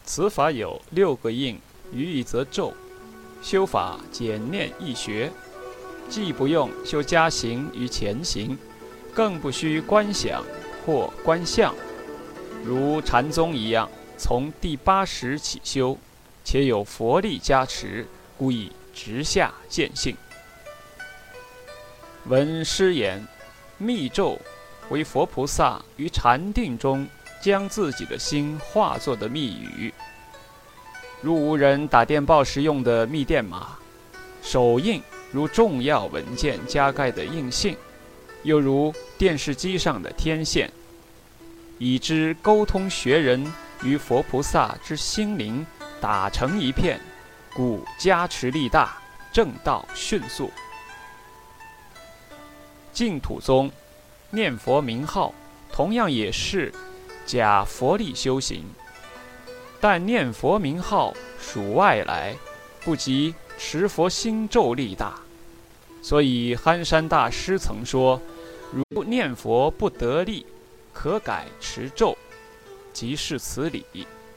此法有6个印，于一则咒。修法简练易学，既不用修加行于前行，更不需观想或观相，如禅宗一样，从第80起修，且有佛力加持，故以直下见性。闻师言，密咒为佛菩萨于禅定中将自己的心化作的密语，如无人打电报时用的密电码，手印如重要文件加盖的印信，又如电视机上的天线，以之沟通学人与佛菩萨之心灵打成一片，故加持力大，正道迅速。净土宗念佛名号同样也是假佛力修行，但念佛名号属外来，不及持佛心咒力大，所以憨山大师曾说：如念佛不得力，可改持咒，即是此理。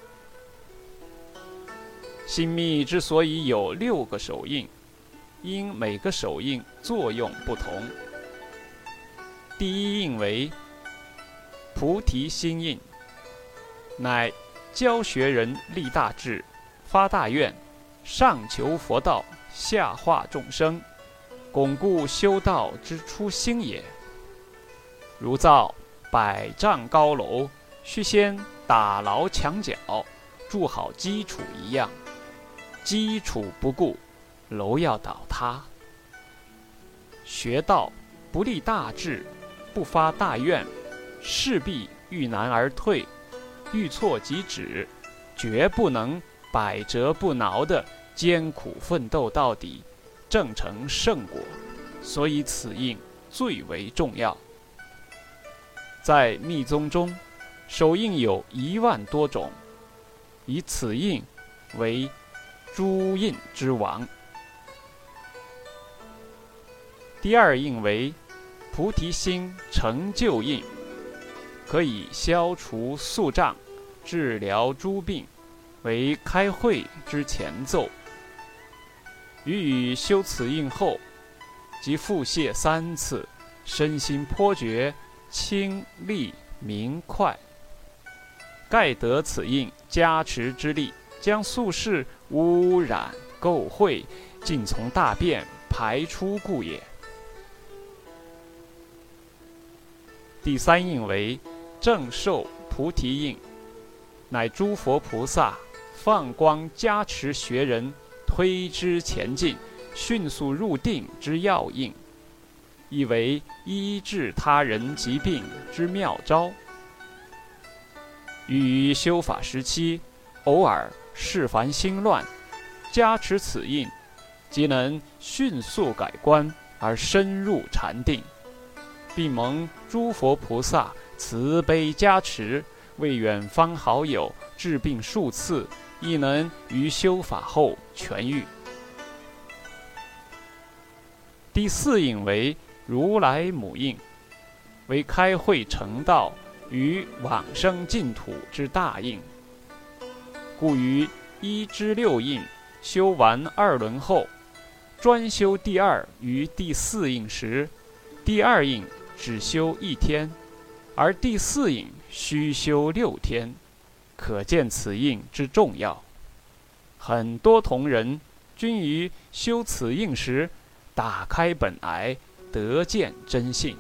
心密之所以有6个手印，因每个手印作用不同。第一印为菩提心印，乃教学人立大志，发大愿，上求佛道，下化众生，巩固修道之初心也。如造100丈高楼，须先打牢墙角，筑好基础一样，基础不固，楼要倒塌。学道不立大志，不发大愿，势必遇难而退，遇挫即止，绝不能百折不挠地艰苦奋斗到底，正成圣果。所以此印最为重要。在密宗中，手印有1万多种，以此印为诸印之王。第2印为菩提心成就印，可以消除宿障，治疗诸病，为开会之前奏。予以修此印后，即腹泻3次，身心颇觉清利明快。盖得此印加持之力，将宿世污染垢秽尽从大便排出故也。第3印为正受菩提印，乃诸佛菩萨放光加持学人推之前进，迅速入定之要印，亦为医治他人疾病之妙招。于修法时期，偶尔事烦心乱，加持此印，即能迅速改观而深入禅定，并蒙诸佛菩萨慈悲加持，为远方好友治病数次，亦能于修法后痊愈。第4印为如来母印，为开慧成道与往生净土之大印，故于1至6印修完2轮后，专修第2与第4印时，第2印只修1天，而第4印须修6天，可见此印之重要。很多同仁均于修此印时打开本来，得见真性。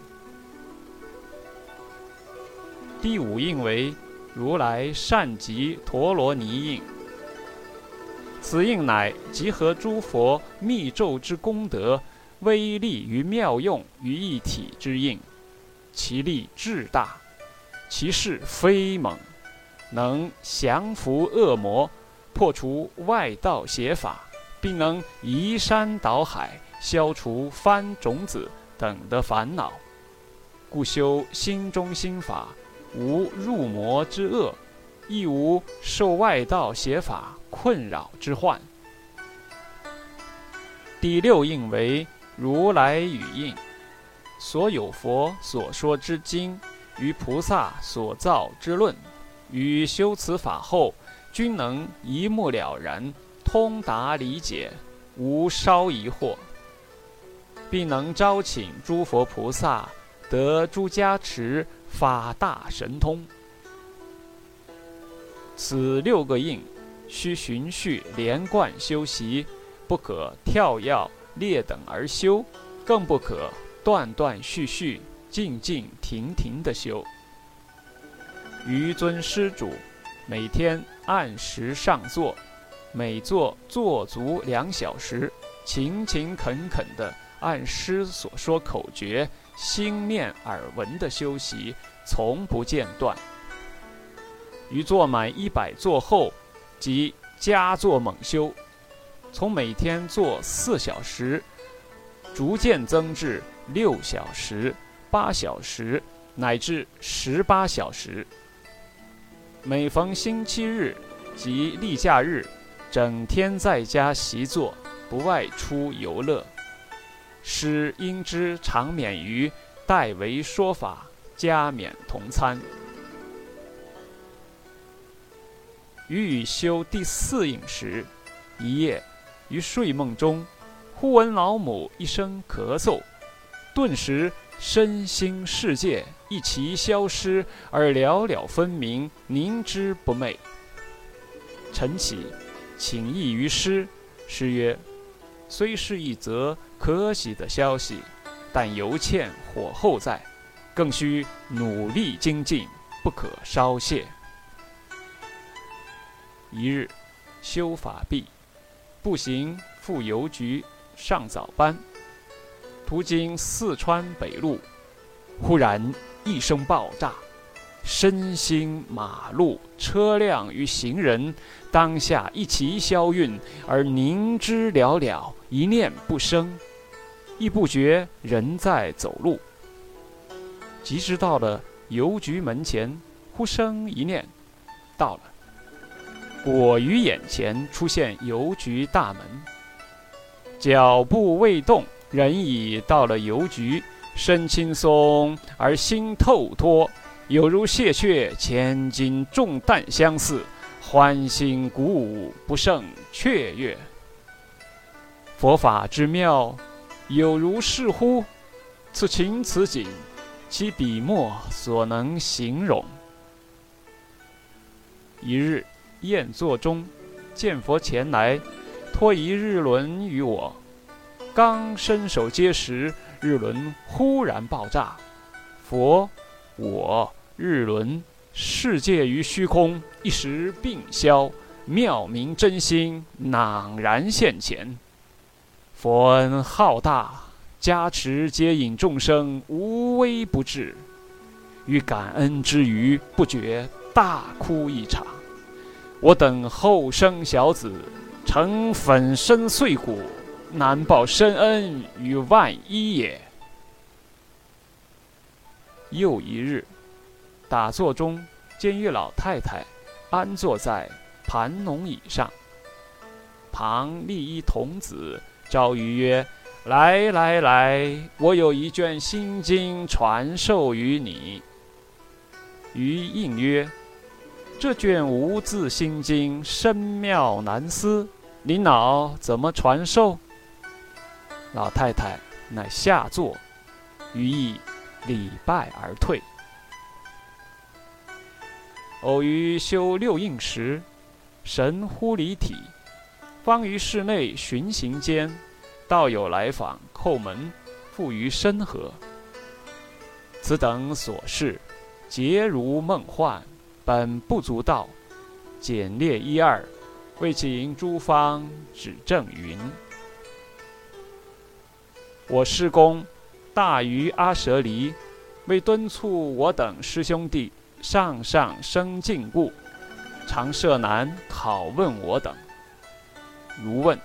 第5印为如来善集陀罗尼印，此印乃集合诸佛密咒之功德，威力与妙用于一体之印，其力至大，其势飞猛，能降伏恶魔，破除外道邪法，并能移山倒海，消除番种子等的烦恼，故修心中心法，无入魔之恶，亦无受外道邪法困扰之患。第6印为如来语印，所有佛所说之经与菩萨所造之论，于修此法后， 均能一目了然，通达理解，无稍疑惑，并能招请诸佛菩萨得诸加持，发大神通。此6个印须循序连贯修习，不可跳跃劣等而修，更不可断断续续、静静停停地修。于尊施主每天按时上座，每坐坐足2小时，勤勤恳恳地按师所说口诀，心念耳闻的修习，从不间断。于坐满100座后，即加坐猛修，从每天坐4小时，逐渐增至6小时、8小时，乃至18小时。每逢星期日及例假日，整天在家习坐，不外出游乐。师应知常免于代为说法，加冕同参。于修第4印时，一夜于睡梦中，忽闻老母一声咳嗽，顿时身心世界一齐消失，而了了分明，凝之不昧。晨起，请益于师，师曰：虽是一则可喜的消息，但犹欠火候在，更需努力精进，不可稍懈。一日，修法毕，步行赴邮局上早班，途经四川北路，忽然一声爆炸，身心马路、车辆与行人当下一齐消运，而凝之了了，一念不生，亦不觉人在走路。及时到了邮局门前，忽生一念，到了。果于眼前出现邮局大门，脚步未动，人已到了邮局，身轻松而心透脱，有如谢却千斤重担相似，欢欣鼓舞，不胜雀跃。佛法之妙，有如是乎？此情此景，其笔墨所能形容。一日宴坐中，见佛前来，托一日轮于我。刚伸手接时，日轮忽然爆炸，佛、我、日轮、世界于虚空，一时并消，妙明真心朗然现前。佛恩浩大，加持接引众生，无微不至。于感恩之余，不觉大哭一场。我等后生小子，诚粉身碎骨，难报深恩于万一也。又一日，打坐中，见一老太太安坐在盘龙椅上，旁立一童子，招于曰：来来来，我有一卷心经传授于你。于应曰：这卷无字心经深妙难思，您老怎么传授？老太太乃下座，于意礼拜而退。偶于修6印时，神忽离体，方于室内巡行间，道友来访叩门，复于深河。此等所事，皆如梦幻，本不足道，简列1、2，为请诸方指正云。我师公大于阿舍离，为敦促我等师兄弟上生进步，常设难拷问我等。如问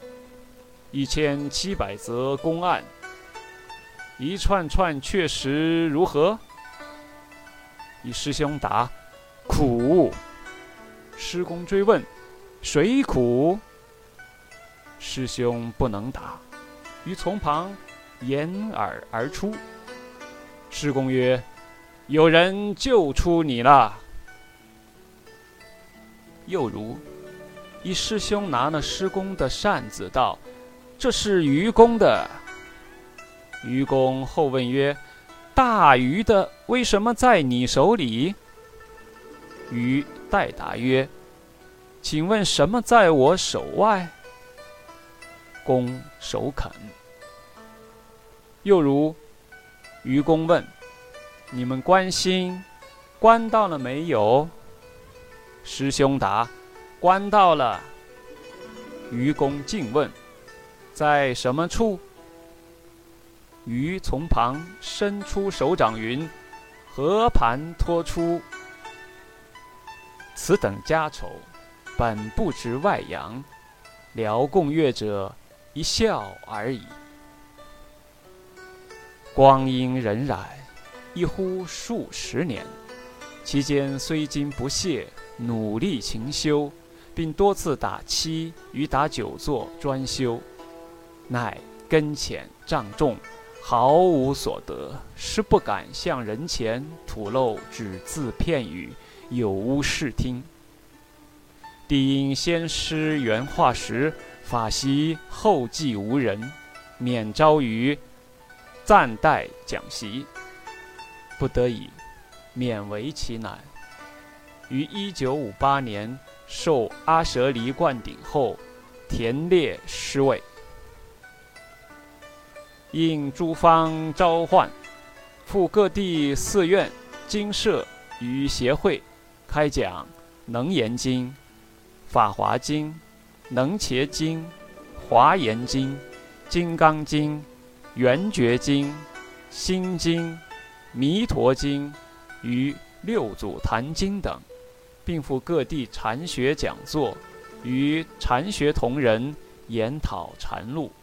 1700则公案，一串串确实如何？一师兄答：苦。师公追问：谁苦？师兄不能答，于从旁掩耳而出。师公曰：有人救出你了。 又如一师兄拿了师公的扇子道：“这是愚公的。”愚公后问曰：“大禹的为什么在你手里？”禹代答曰：“请问什么在我手外？”公首肯。又如愚公问：“你们关心关到了没有？”师兄答：“关到了。”愚公竟问：“在什么处？”禹从旁伸出手掌云：“和盘托出。”此等家丑，本不知外扬，聊共乐者一笑而已。光阴荏苒，一忽数十年，其间虽经不懈，努力勤修，并多次打七与打九座专修，乃根浅障重，毫无所得，实不敢向人前吐露只字片语，有无视听。帝因先师原画时，法习后继无人，免招于暂代讲习，不得已勉为其难。于1958年受阿舍离灌顶后，田列师位。应诸方召唤，赴各地寺院、经社与协会开讲《能严经》、《法华经》、《能伽经》、《华严经》、《金刚经》、《圆觉经》、《心经》、《弥陀经》与《六祖坛经》等，并赴各地禅学讲座，与禅学同仁研讨禅路。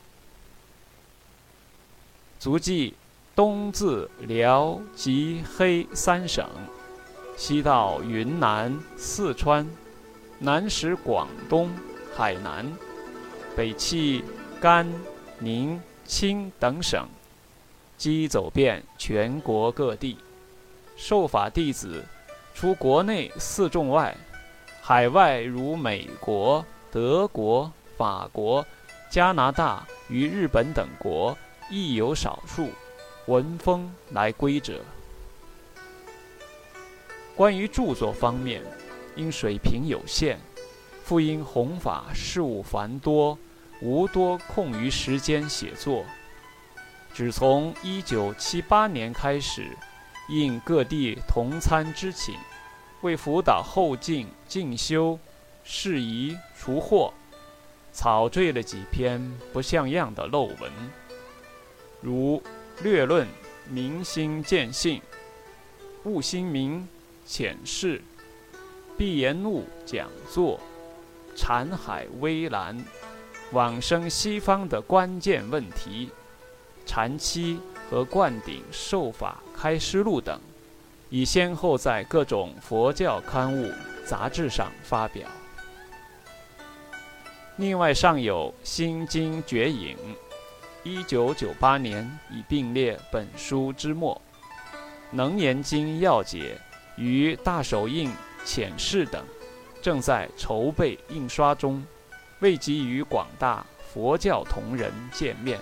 足迹东自辽、吉、黑三省，西到云南、四川，南驶广东、海南，北弃甘、宁、清等省，即走遍全国各地。受法弟子除国内4众外，海外如美国、德国、法国、加拿大与日本等国，亦有少数闻风来归者。关于著作方面，因水平有限，复因弘法事务繁多，无多空余时间写作。只从1978年开始，应各地同参之请，为辅导后进进修事宜除祸，草缀了几篇不像样的漏文，如略论明心见性、悟心明浅释、闭言录讲座、禅海微澜、往生西方的关键问题、禅期和灌顶受法开示录等，已先后在各种佛教刊物、杂志上发表。另外尚有《心经觉影》，1998年已并列本书之末，《能严经要解》与大手印浅释等，正在筹备印刷中，未及与广大佛教同仁见面。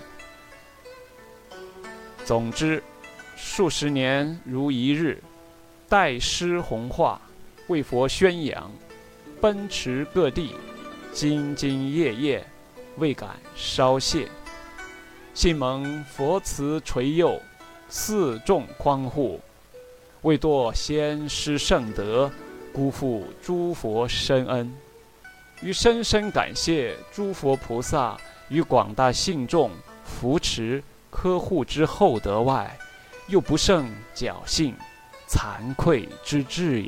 总之，数十年如一日，代师弘化，为佛宣扬，奔驰各地，兢兢业业，未敢稍懈。幸蒙佛慈垂佑，四众匡护，未堕先师圣德，辜负诸佛深恩。于深深感谢诸佛菩萨与广大信众扶持呵护之厚德外，又不胜侥幸惭愧之至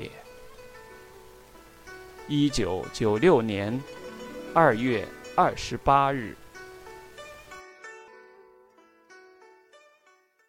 也。1996年2月28日。